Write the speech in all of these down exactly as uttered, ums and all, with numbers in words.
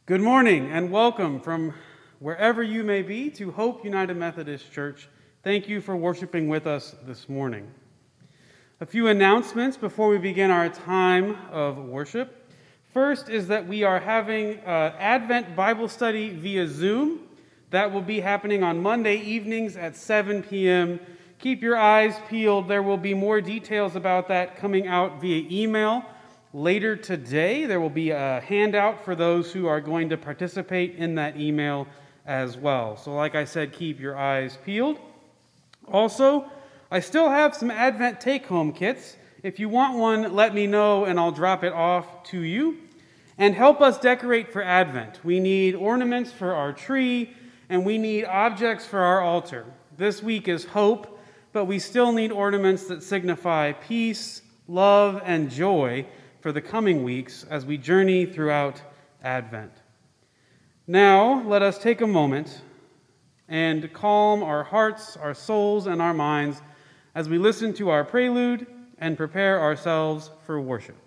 Good morning and welcome from wherever you may be to Hope United Methodist Church. Thank you for worshiping with us this morning. A few announcements before we begin our time of worship. First is that we are having uh, Advent Bible study via Zoom. That will be happening on Monday evenings at seven p.m. Keep your eyes peeled. There will be more details about that coming out via email. Later today, there will be a handout for those who are going to participate in that email as well. So like I said, keep your eyes peeled. Also, I still have some Advent take-home kits. If you want one, let me know and I'll drop it off to you. And help us decorate for Advent. We need ornaments for our tree, and we need objects for our altar. This week is hope, but we still need ornaments that signify peace, love, and joy for the coming weeks as we journey throughout Advent. Now, let us take a moment and calm our hearts, our souls, and our minds as we listen to our prelude and prepare ourselves for worship.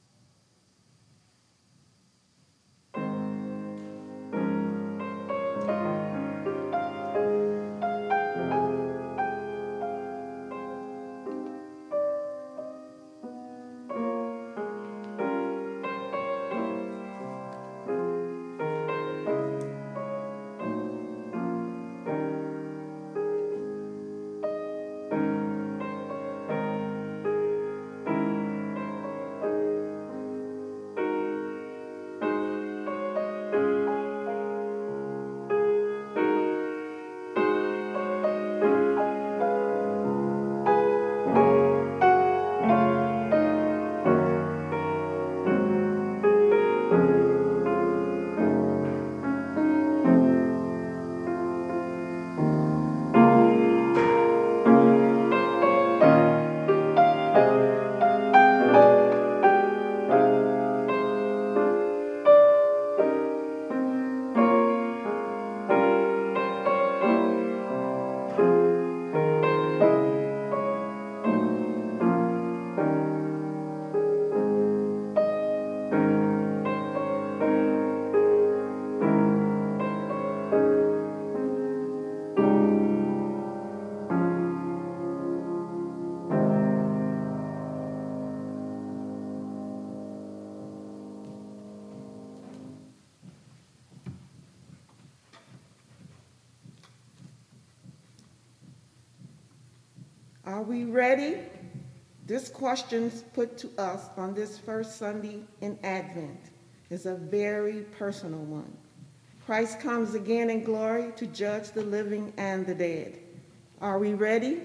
Are we ready? This question put to us on this first Sunday in Advent is a very personal one. Christ comes again in glory to judge the living and the dead. Are we ready?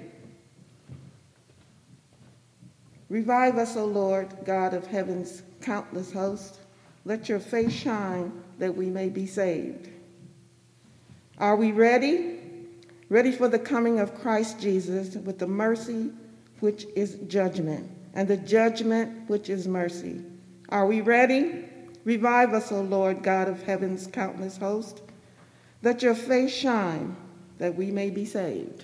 Revive us, O Lord, God of heaven's countless host. Let your face shine that we may be saved. Are we ready? Ready for the coming of Christ Jesus with the mercy which is judgment and the judgment which is mercy. Are we ready? Revive us, O Lord, God of heaven's countless host. Let your face shine that we may be saved.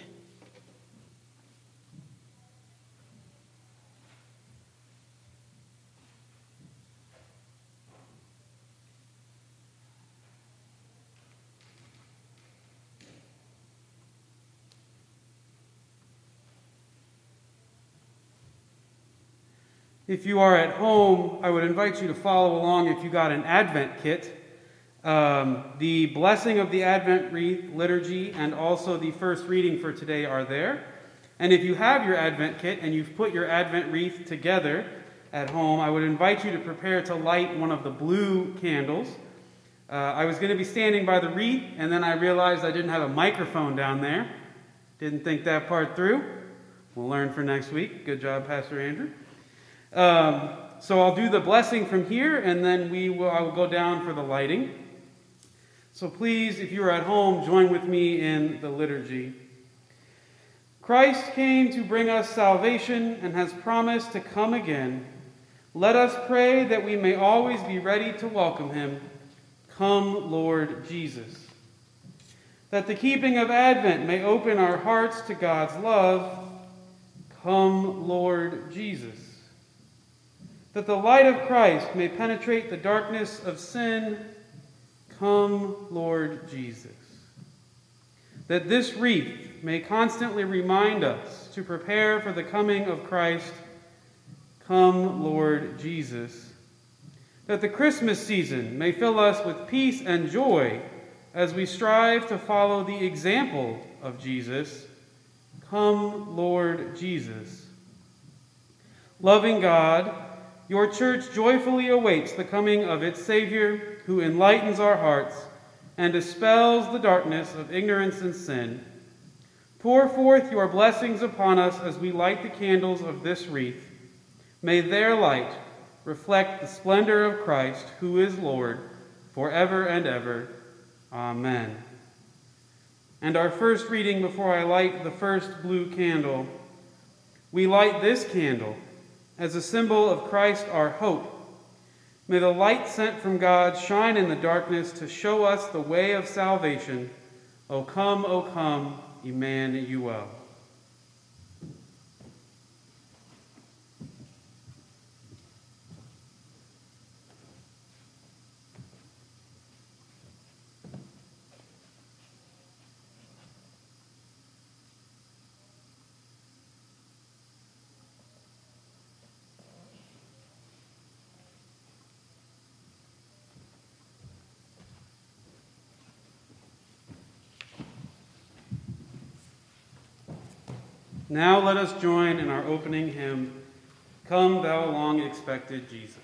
If you are at home, I would invite you to follow along if you got an Advent kit. Um, the blessing of the Advent wreath liturgy and also the first reading for today are there. And if you have your Advent kit and you've put your Advent wreath together at home, I would invite you to prepare to light one of the blue candles. Uh, I was going to be standing by the wreath, and then I realized I didn't have a microphone down there. Didn't think that part through. We'll learn for next week. Good job, Pastor Andrew. Um, so I'll do the blessing from here, and then we will, I will go down for the lighting. So please, if you are at home, join with me in the liturgy. Christ came to bring us salvation and has promised to come again. Let us pray that we may always be ready to welcome him. Come, Lord Jesus. That the keeping of Advent may open our hearts to God's love. Come, Lord Jesus. That the light of Christ may penetrate the darkness of sin. Come, Lord Jesus. That this wreath may constantly remind us to prepare for the coming of Christ. Come, Lord Jesus. That the Christmas season may fill us with peace and joy as we strive to follow the example of Jesus. Come, Lord Jesus. Loving God, your church joyfully awaits the coming of its Savior, who enlightens our hearts and dispels the darkness of ignorance and sin. Pour forth your blessings upon us as we light the candles of this wreath. May their light reflect the splendor of Christ, who is Lord, forever and ever. Amen. And our first reading before I light the first blue candle. We light this candle as a symbol of Christ, our hope. May the light sent from God shine in the darkness to show us the way of salvation. O come, O come, Emmanuel. Now let us join in our opening hymn, Come Thou Long-Expected Jesus.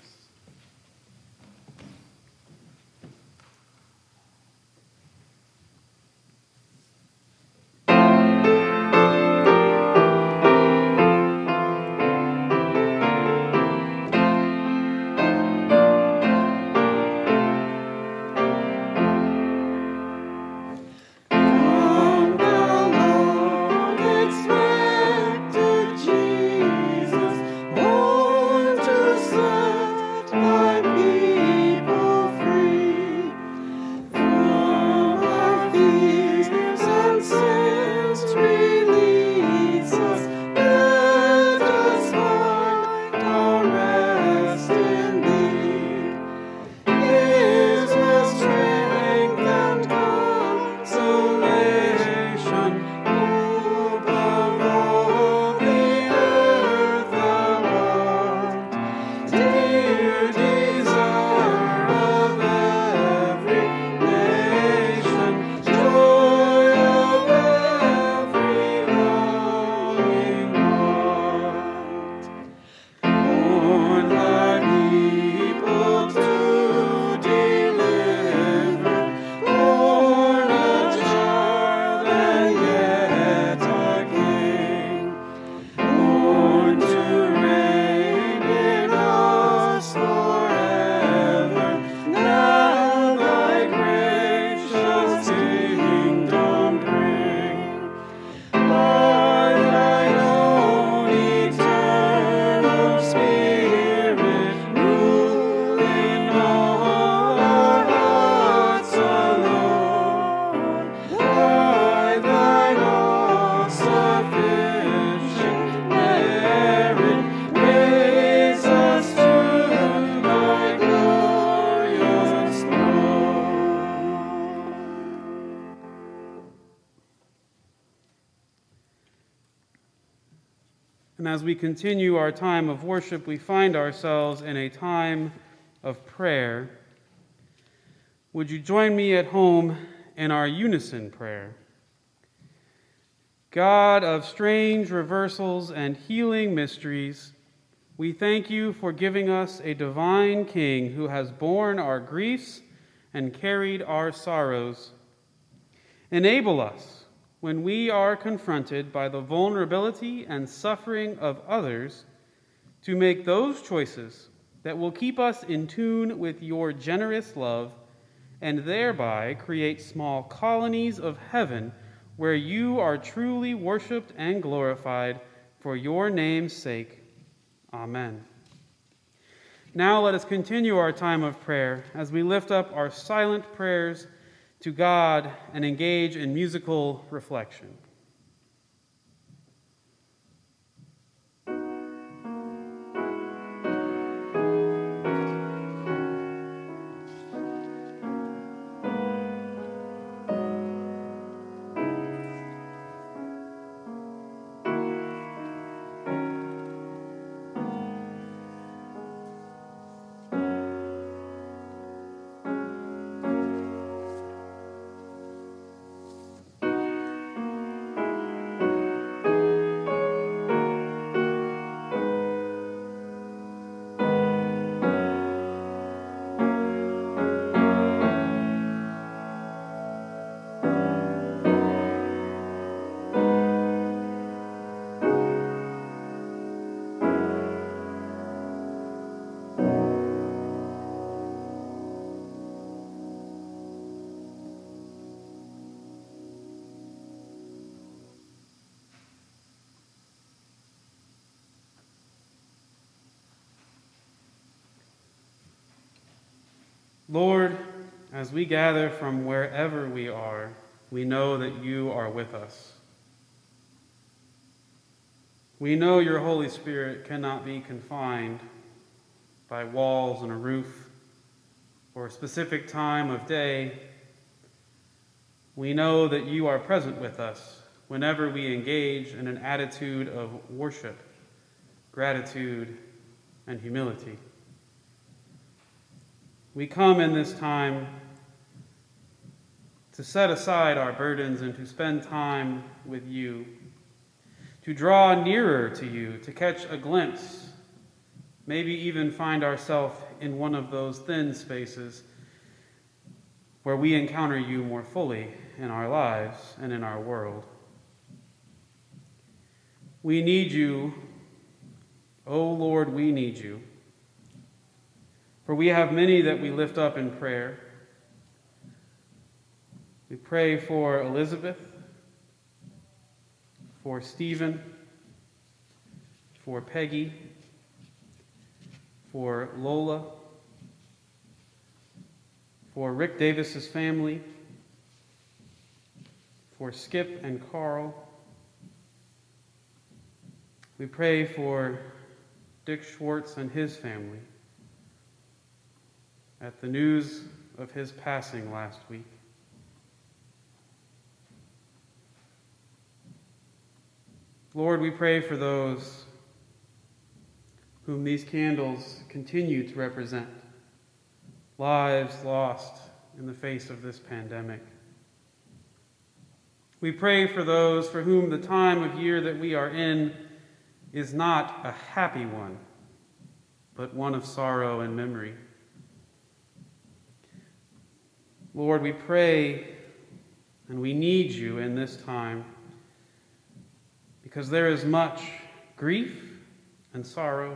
And as we continue our time of worship, we find ourselves in a time of prayer. Would you join me at home in our unison prayer? God of strange reversals and healing mysteries, we thank you for giving us a divine King who has borne our griefs and carried our sorrows. Enable us, when we are confronted by the vulnerability and suffering of others, to make those choices that will keep us in tune with your generous love and thereby create small colonies of heaven where you are truly worshiped and glorified for your name's sake. Amen. Now let us continue our time of prayer as we lift up our silent prayers to God and engage in musical reflection. Lord, as we gather from wherever we are, we know that you are with us. We know your Holy Spirit cannot be confined by walls and a roof or a specific time of day. We know that you are present with us whenever we engage in an attitude of worship, gratitude, and humility. We come in this time to set aside our burdens and to spend time with you, to draw nearer to you, to catch a glimpse, maybe even find ourselves in one of those thin spaces where we encounter you more fully in our lives and in our world. We need you, oh Lord, we need you. For we have many that we lift up in prayer. We pray for Elizabeth, for Stephen, for Peggy, for Lola, for Rick Davis's family, for Skip and Carl. We pray for Dick Schwartz and his family at the news of his passing last week. Lord, we pray for those whom these candles continue to represent, lives lost in the face of this pandemic. We pray for those for whom the time of year that we are in is not a happy one, but one of sorrow and memory. Lord, we pray and we need you in this time because there is much grief and sorrow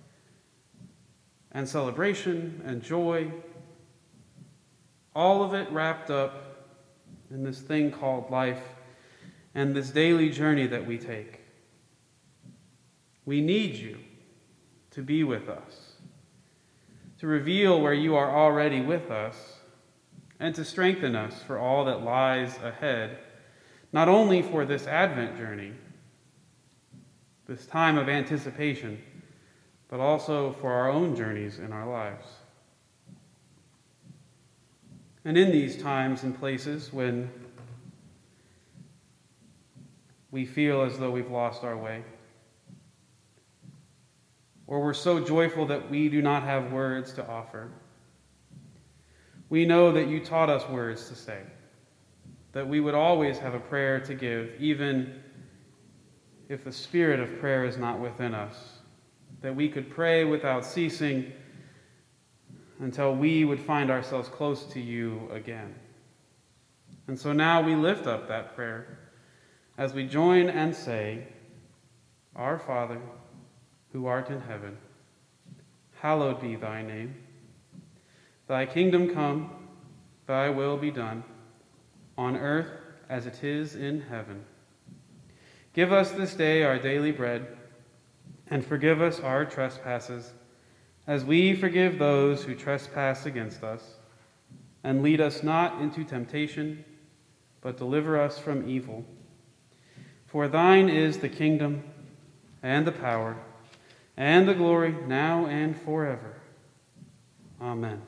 and celebration and joy, all of it wrapped up in this thing called life and this daily journey that we take. We need you to be with us, to reveal where you are already with us, and to strengthen us for all that lies ahead, not only for this Advent journey, this time of anticipation, but also for our own journeys in our lives. And in these times and places when we feel as though we've lost our way, or we're so joyful that we do not have words to offer, we know that you taught us words to say, that we would always have a prayer to give, even if the spirit of prayer is not within us, that we could pray without ceasing until we would find ourselves close to you again. And so now we lift up that prayer as we join and say, Our Father, who art in heaven, hallowed be thy name. Thy kingdom come, thy will be done, on earth as it is in heaven. Give us this day our daily bread, and forgive us our trespasses, as we forgive those who trespass against us. And lead us not into temptation, but deliver us from evil. For thine is the kingdom, and the power, and the glory, now and forever. Amen.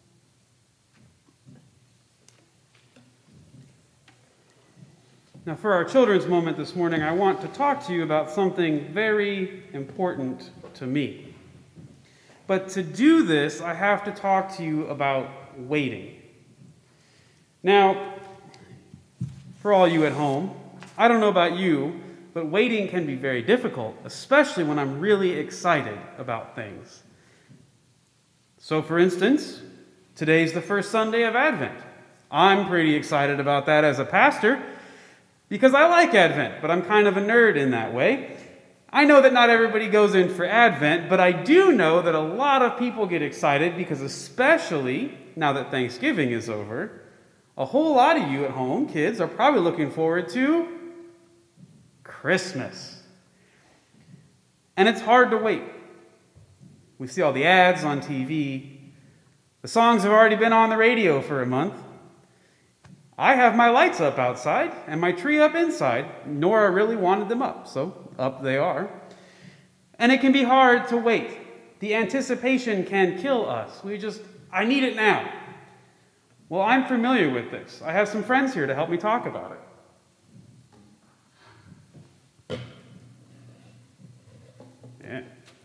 Now, for our children's moment this morning, I want to talk to you about something very important to me. But to do this, I have to talk to you about waiting. Now, for all you at home, I don't know about you, but waiting can be very difficult, especially when I'm really excited about things. So, for instance, today's the first Sunday of Advent. I'm pretty excited about that as a pastor, because I like Advent, but I'm kind of a nerd in that way. I know that not everybody goes in for Advent, but I do know that a lot of people get excited because, especially now that Thanksgiving is over, a whole lot of you at home, kids, are probably looking forward to Christmas. And it's hard to wait. We see all the ads on T V, The songs have already been on the radio for a month. I have my lights up outside and my tree up inside. Nora really wanted them up, so up they are. And it can be hard to wait. The anticipation can kill us. We just, I need it now. Well, I'm familiar with this. I have some friends here to help me talk about it. Yeah.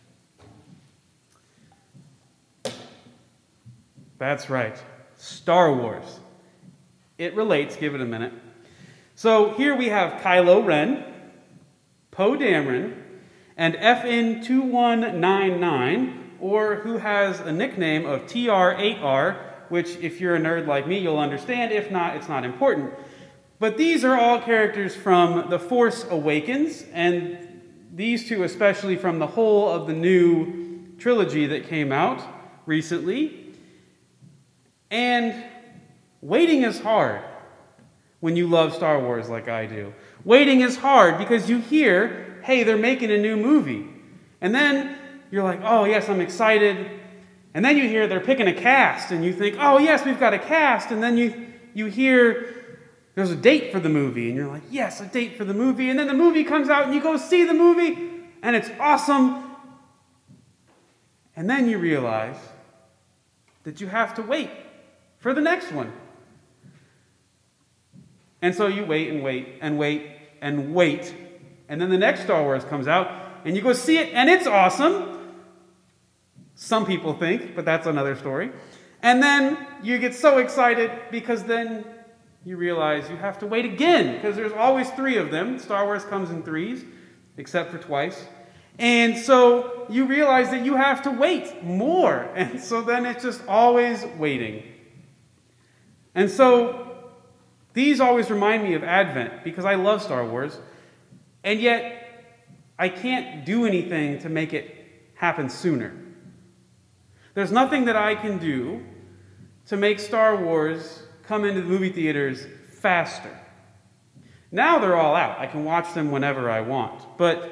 That's right. Star Wars. It relates. Give it a minute. So here we have Kylo Ren, Poe Dameron, and F N two one nine nine, or who has a nickname of T R eight R, which if you're a nerd like me, you'll understand. If not, it's not important. But these are all characters from The Force Awakens, and these two especially from the whole of the new trilogy that came out recently. And waiting is hard when you love Star Wars like I do. Waiting is hard because you hear, hey, they're making a new movie. And then you're like, oh, yes, I'm excited. And then you hear they're picking a cast, and you think, oh, yes, we've got a cast. And then you, you hear there's a date for the movie, and you're like, yes, a date for the movie. And then the movie comes out, and you go see the movie, and it's awesome. And then you realize that you have to wait for the next one. And so you wait and wait and wait and wait. And then the next Star Wars comes out, and you go see it, and it's awesome. Some people think, but that's another story. And then you get so excited because then you realize you have to wait again, because there's always three of them. Star Wars comes in threes, except for twice. And so you realize that you have to wait more. And so then it's just always waiting. And so these always remind me of Advent, because I love Star Wars, and yet I can't do anything to make it happen sooner. There's nothing that I can do to make Star Wars come into the movie theaters faster. Now they're all out. I can watch them whenever I want. But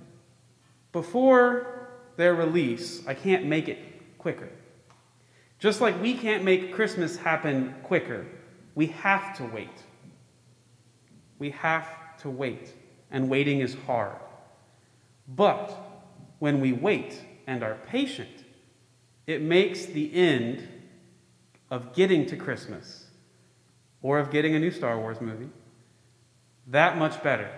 before their release, I can't make it quicker. Just like we can't make Christmas happen quicker, we have to wait. We have to wait, and waiting is hard. But when we wait and are patient, it makes the end of getting to Christmas, or of getting a new Star Wars movie, that much better.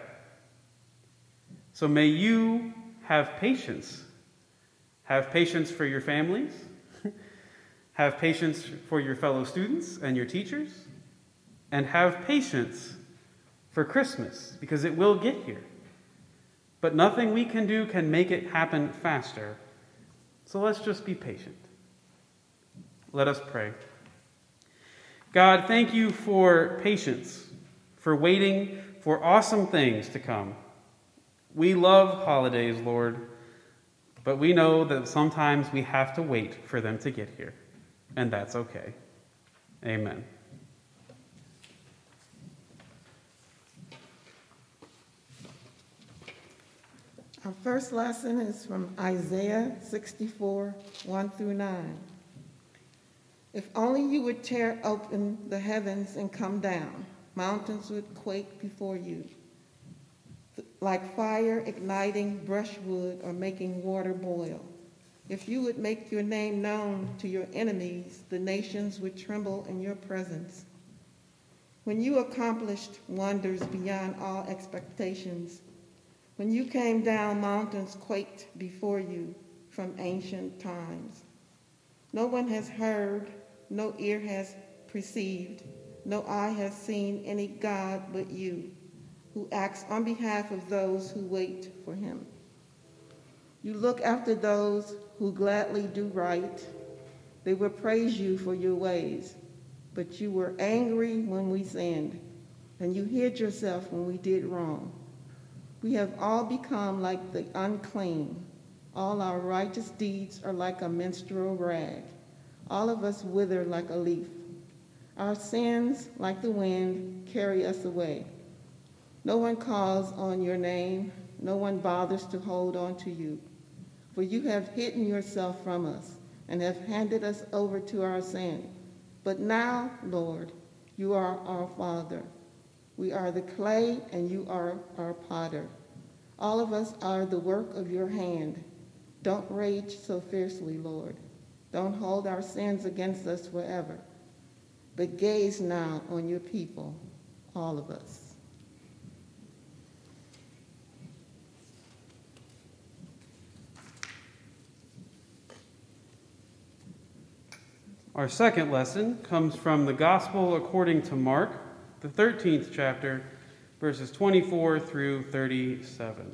So may you have patience. Have patience for your families. Have patience for your fellow students and your teachers. And have patience for Christmas, because it will get here. But nothing we can do can make it happen faster. So let's just be patient. Let us pray. God, thank you for patience, for waiting for awesome things to come. We love holidays, Lord, but we know that sometimes we have to wait for them to get here, and that's okay. Amen. Our first lesson is from Isaiah sixty-four, one through nine. If only you would tear open the heavens and come down, mountains would quake before you. Like fire igniting brushwood or making water boil. If you would make your name known to your enemies, the nations would tremble in your presence. When you accomplished wonders beyond all expectations, when you came down, mountains quaked before you from ancient times. No one has heard, no ear has perceived, no eye has seen any God but you, who acts on behalf of those who wait for him. You look after those who gladly do right. They will praise you for your ways. But you were angry when we sinned, and you hid yourself when we did wrong. We have all become like the unclean. All our righteous deeds are like a menstrual rag. All of us wither like a leaf. Our sins, like the wind, carry us away. No one calls on your name. No one bothers to hold on to you. For you have hidden yourself from us. and have handed us over to our sin. But now, Lord, you are our Father. We are the clay, and you are our potter. All of us are the work of your hand. Don't rage so fiercely, Lord. Don't hold our sins against us forever. But gaze now on your people, all of us. Our second lesson comes from the Gospel according to Mark, the thirteenth chapter, verses twenty-four through thirty-seven.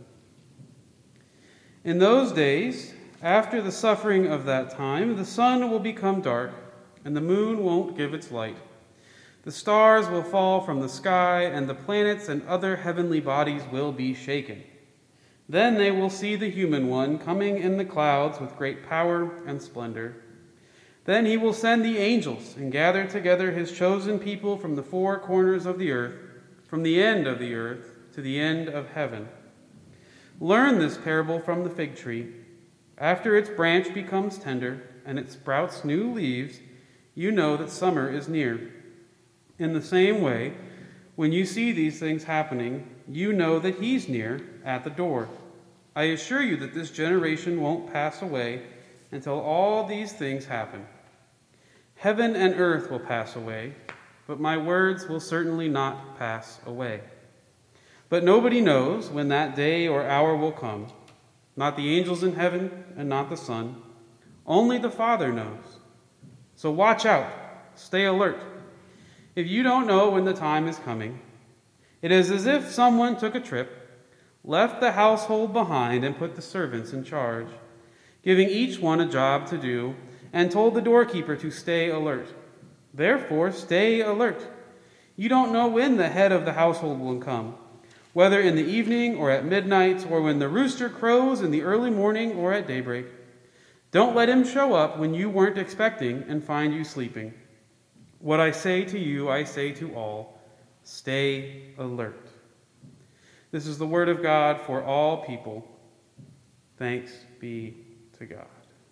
In those days, after the suffering of that time, the sun will become dark, and the moon won't give its light. The stars will fall from the sky, and the planets and other heavenly bodies will be shaken. Then they will see the human one coming in the clouds with great power and splendor. Then he will send the angels and gather together his chosen people from the four corners of the earth, from the end of the earth to the end of heaven. Learn this parable from the fig tree. After its branch becomes tender and it sprouts new leaves, you know that summer is near. In the same way, when you see these things happening, you know that he's near at the door. I assure you that this generation won't pass away until all these things happen. Heaven and earth will pass away, but my words will certainly not pass away. But nobody knows when that day or hour will come, not the angels in heaven and not the Son. Only the Father knows. So watch out, stay alert. If you don't know when the time is coming, it is as if someone took a trip, left the household behind, and put the servants in charge, giving each one a job to do, and told the doorkeeper to stay alert. Therefore, stay alert. You don't know when the head of the household will come, whether in the evening or at midnight, or when the rooster crows in the early morning or at daybreak. Don't let him show up when you weren't expecting and find you sleeping. What I say to you, I say to all, stay alert. This is the word of God for all people. Thanks be to God.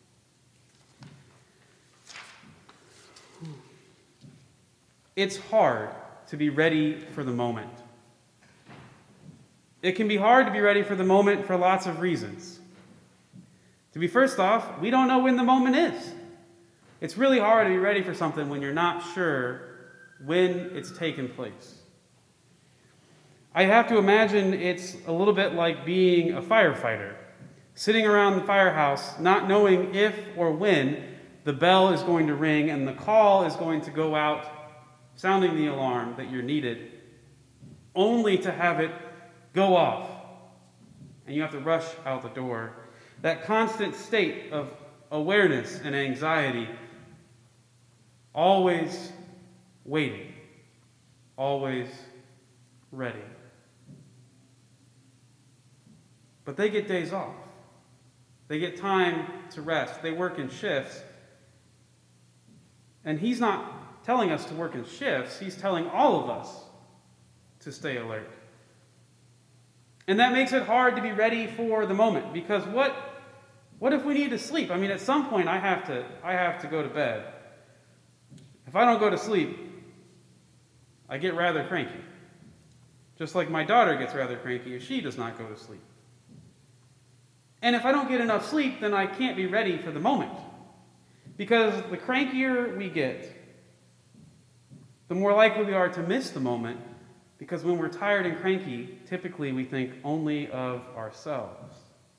It's hard to be ready for the moment. It can be hard to be ready for the moment for lots of reasons. To be first off, we don't know when the moment is. It's really hard to be ready for something when you're not sure when it's taken place. I have to imagine it's a little bit like being a firefighter, sitting around the firehouse, not knowing if or when the bell is going to ring and the call is going to go out, sounding the alarm that you're needed, only to have it go off, and you have to rush out the door. That constant state of awareness and anxiety, always waiting, always ready. But they get days off. They get time to rest. They work in shifts. And he's not telling us to work in shifts. He's telling all of us to stay alert. And that makes it hard to be ready for the moment, because what what if we need to sleep? I mean, at some point I have to I have to go to bed. If I don't go to sleep, I get rather cranky. Just like my daughter gets rather cranky if she does not go to sleep. And if I don't get enough sleep, then I can't be ready for the moment. Because the crankier we get, the more likely we are to miss the moment. Because when we're tired and cranky, typically we think only of ourselves.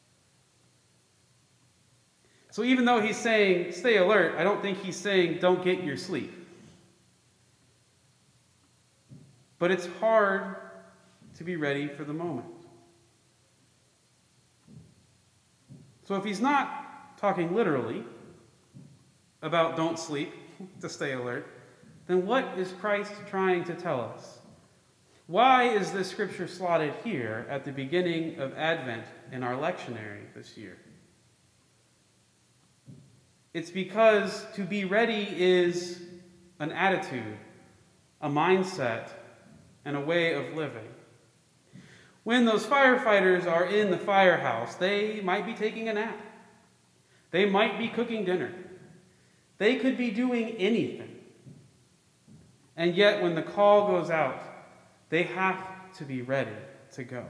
So even though he's saying, stay alert, I don't think he's saying, don't get your sleep. But it's hard to be ready for the moment. So if he's not talking literally about don't sleep, to stay alert, then what is Christ trying to tell us? Why is this scripture slotted here at the beginning of Advent in our lectionary this year? It's because to be ready is an attitude, a mindset, and a way of living. When those firefighters are in the firehouse, they might be taking a nap. They might be cooking dinner. They could be doing anything. And yet, when the call goes out, they have to be ready to go.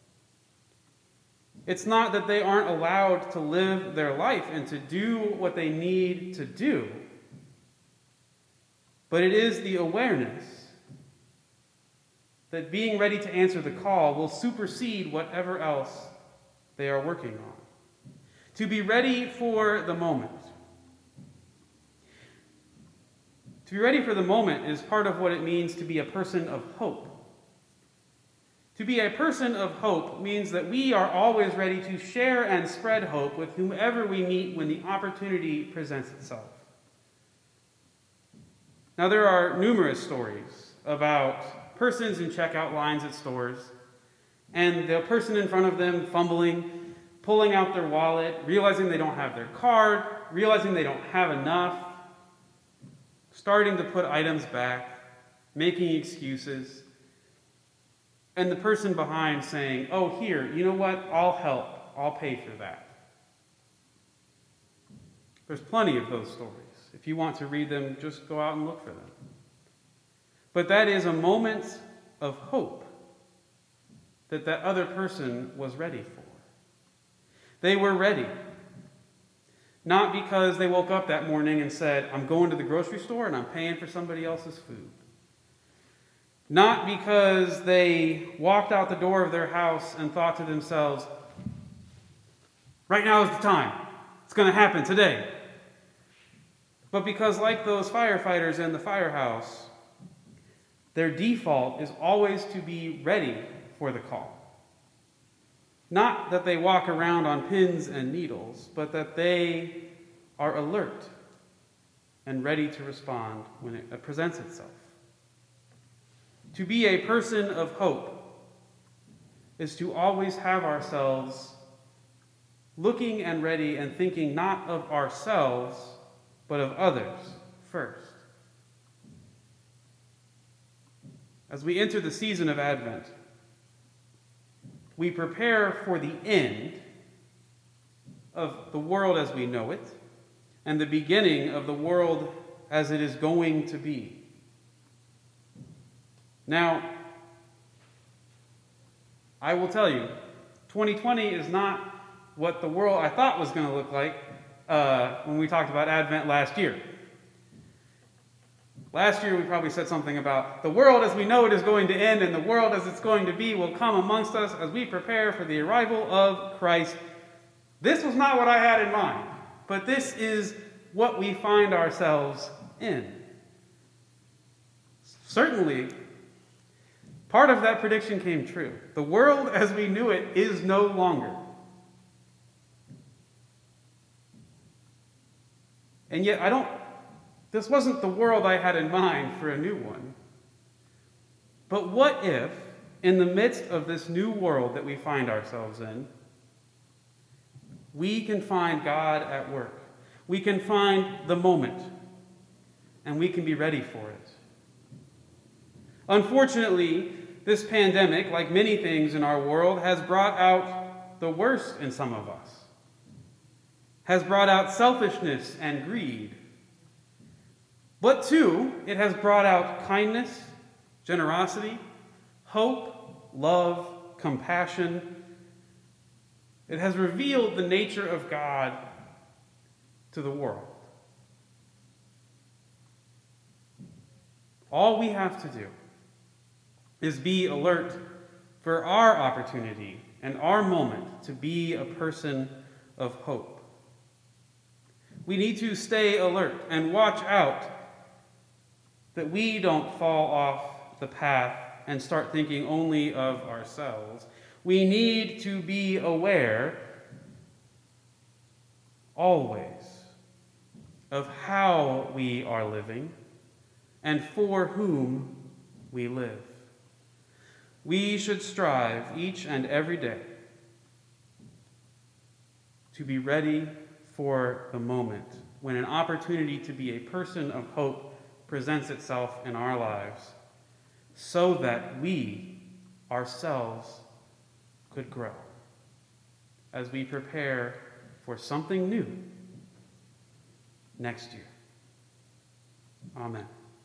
It's not that they aren't allowed to live their life and to do what they need to do, but it is the awareness that being ready to answer the call will supersede whatever else they are working on. To be ready for the moment. To be ready for the moment is part of what it means to be a person of hope. To be a person of hope means that we are always ready to share and spread hope with whomever we meet when the opportunity presents itself. Now, there are numerous stories about persons in checkout lines at stores, and the person in front of them fumbling, pulling out their wallet, realizing they don't have their card, realizing they don't have enough, starting to put items back, making excuses, and the person behind saying, "Oh, here, you know what? I'll help. I'll pay for that." There's plenty of those stories. If you want to read them, just go out and look for them. But that is a moment of hope that that other person was ready for. They were ready. Not because they woke up that morning and said, "I'm going to the grocery store and I'm paying for somebody else's food." Not because they walked out the door of their house and thought to themselves, "Right now is the time. It's going to happen today." But because, like those firefighters in the firehouse, their default is always to be ready for the call. Not that they walk around on pins and needles, but that they are alert and ready to respond when it presents itself. To be a person of hope is to always have ourselves looking and ready and thinking not of ourselves, but of others first. As we enter the season of Advent, we prepare for the end of the world as we know it and the beginning of the world as it is going to be. Now, I will tell you, twenty twenty is not what the world I thought was going to look like uh, when we talked about Advent last year. Last year we probably said something about the world as we know it is going to end, and the world as it's going to be will come amongst us as we prepare for the arrival of Christ. This was not what I had in mind, but this is what we find ourselves in. Certainly, part of that prediction came true. The world as we knew it is no longer. And yet, I don't, this wasn't the world I had in mind for a new one. But what if, in the midst of this new world that we find ourselves in, we can find God at work? We can find the moment, and we can be ready for it. Unfortunately, this pandemic, like many things in our world, has brought out the worst in some of us. Has brought out selfishness and greed. But too, it has brought out kindness, generosity, hope, love, compassion. It has revealed the nature of God to the world. All we have to do is be alert for our opportunity and our moment to be a person of hope. We need to stay alert and watch out that we don't fall off the path and start thinking only of ourselves. We need to be aware always of how we are living and for whom we live. We should strive each and every day to be ready for the moment when an opportunity to be a person of hope presents itself in our lives, so that we ourselves could grow as we prepare for something new next year. Amen.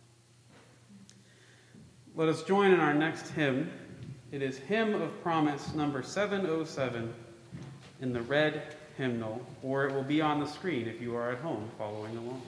Let us join in our next hymn. It is Hymn of Promise number seven oh seven in the red hymnal, or it will be on the screen if you are at home following along.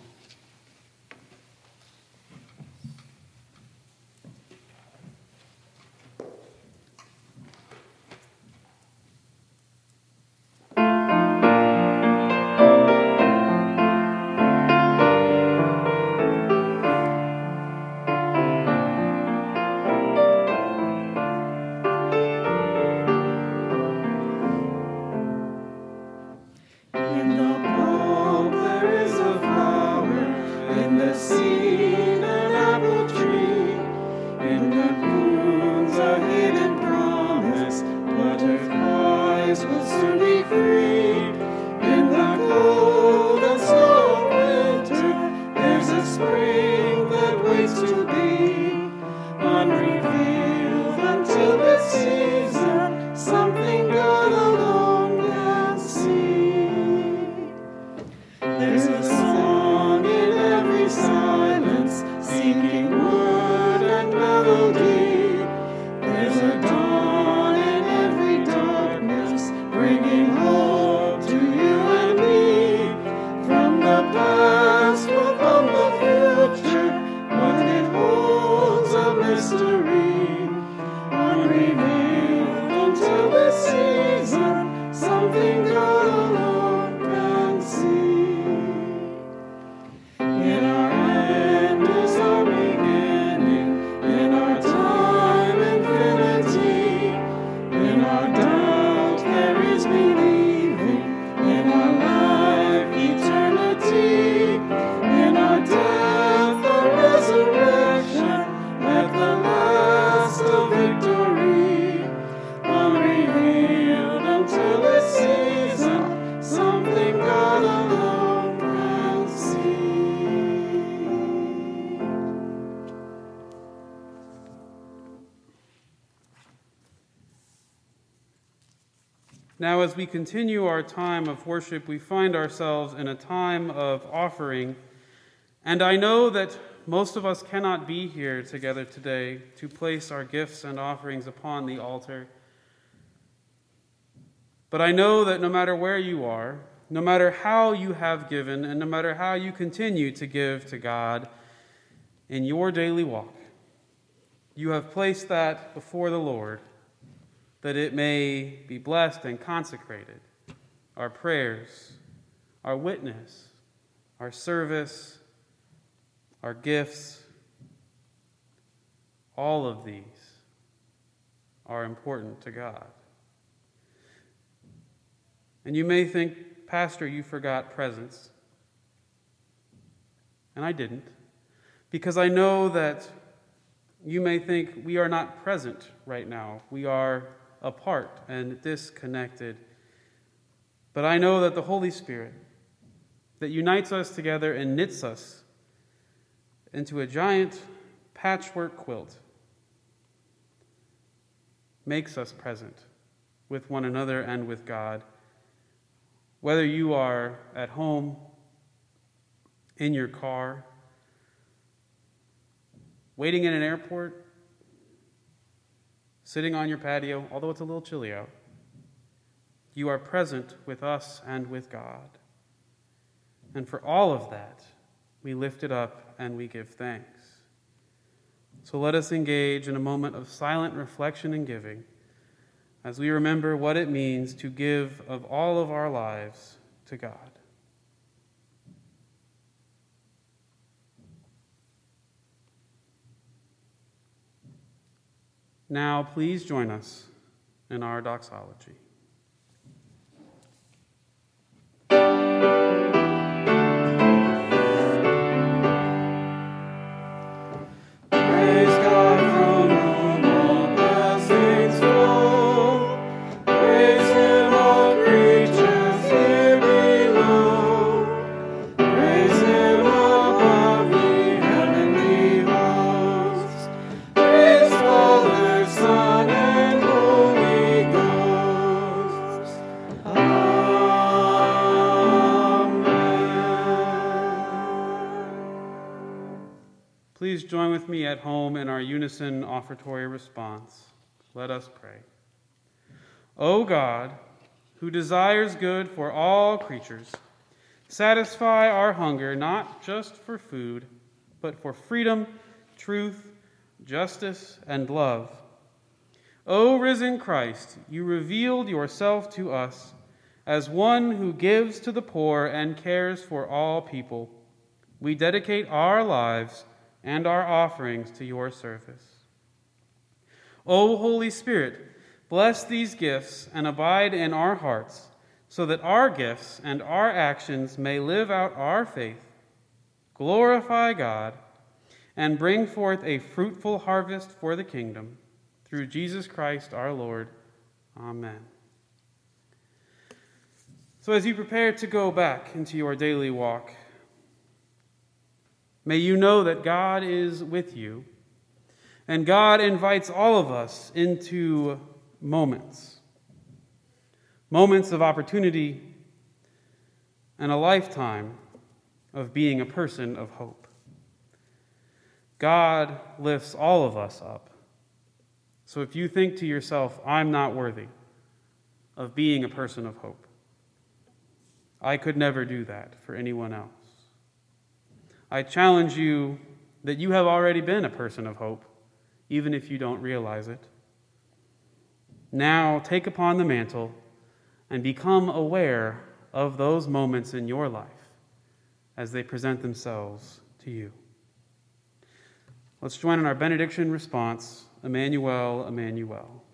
Now, as we continue our time of worship, we find ourselves in a time of offering. And I know that most of us cannot be here together today to place our gifts and offerings upon the altar. But I know that no matter where you are, no matter how you have given, and no matter how you continue to give to God in your daily walk, you have placed that before the Lord, that it may be blessed and consecrated. Our prayers, our witness, our service, our gifts, all of these are important to God. And you may think, Pastor, you forgot presents. And I didn't, because I know that you may think we are not present right now. We are apart and disconnected. But I know that the Holy Spirit that unites us together and knits us into a giant patchwork quilt makes us present with one another and with God. Whether you are at home, in your car, waiting in an airport, sitting on your patio, although it's a little chilly out, you are present with us and with God. And for all of that, we lift it up and we give thanks. So let us engage in a moment of silent reflection and giving as we remember what it means to give of all of our lives to God. Now, please join us in our doxology. Son and Holy Ghost. with me at home in our unison offertory response. Let us pray. O God, who desires good for all creatures, satisfy our hunger not just for food, but for freedom, truth, justice, and love. O risen Christ, you revealed yourself to us as one who gives to the poor and cares for all people. We dedicate our lives and our offerings to your service. O Holy Spirit, bless these gifts and abide in our hearts, so that our gifts and our actions may live out our faith, glorify God, and bring forth a fruitful harvest for the kingdom. Through Jesus Christ our Lord. Amen. So as you prepare to go back into your daily walk, may you know that God is with you, and God invites all of us into moments, moments of opportunity and a lifetime of being a person of hope. God lifts all of us up. So if you think to yourself, I'm not worthy of being a person of hope, I could never do that for anyone else. I challenge you that you have already been a person of hope, even if you don't realize it. Now take upon the mantle and become aware of those moments in your life as they present themselves to you. Let's join in our benediction response, Emmanuel, Emmanuel.